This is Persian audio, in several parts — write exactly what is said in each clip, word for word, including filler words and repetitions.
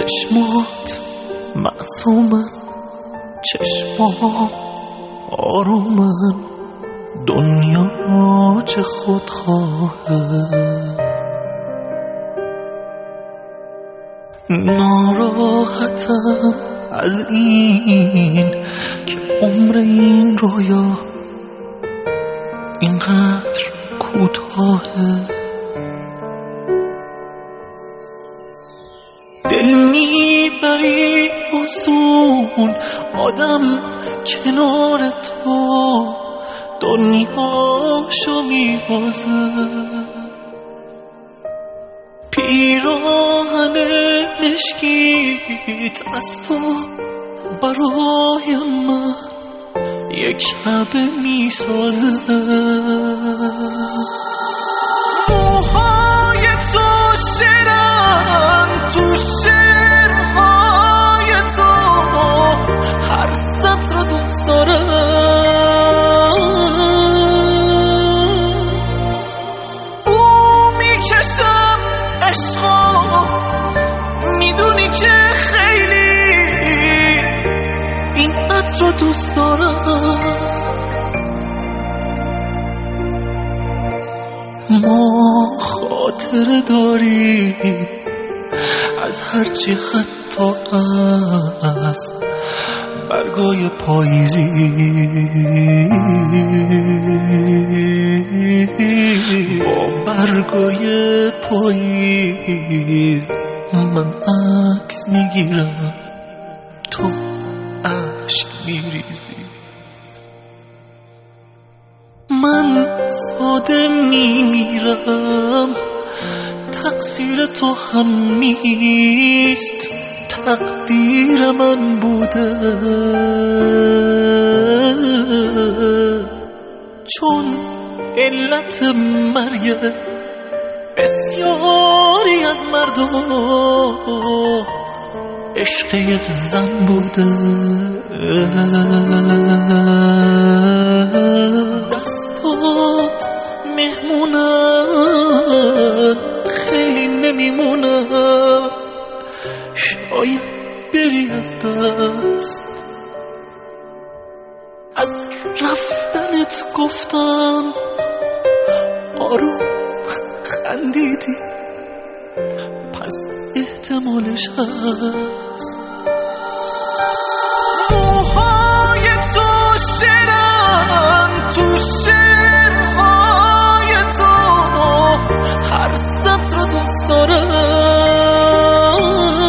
چشمات معصومن، چشمات آرومن، دنیا چه خودخواهه. ناراحتم از این که عمر این رویا اینقدر کوتاهه. دل میبری آسون آدم کنار تو، دنیاشو میبازه. پیراهن مشکیت از تو برای من یک شب میسازه. موهای تو شرن تو شعرهای تو، هر سطر رو دوست دارم. بو میکشم عشقا، میدونی که خیلی این عطر رو دوست دارم. ما خاطر داریم از هرچی، حتی از برگای پاییزی. با برگای پاییز من عکس میگیرم، تو اشک میریزی. من ساده میمیرم، تقصیر تو هم نیست، تقدیر من بوده. چون علت مرگ بسیاری از مردم عشق یک زن بوده. دستات مهمونن، خیلی نمیمونن، شاید بری از دست. از رفتنت گفتم آروم خندیدی، پس احتمالش هست. موهای تو شرن تو شعرهای تو، هر سطر رو دوست دارم.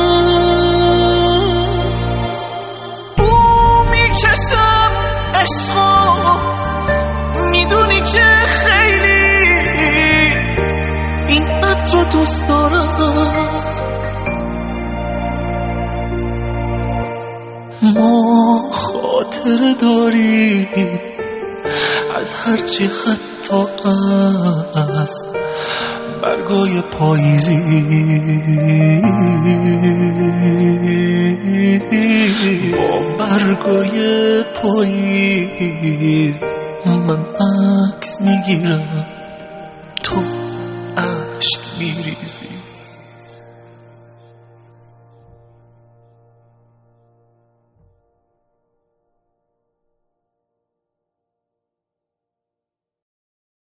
بو میکشم عشقا، میدونی که خیلی این عطر رو دوست دارم. ما خاطر داریم از هرچی، حتی از برگای پاییزی. با برگای پاییز من عکس میگیرم، تو اشک میریزی.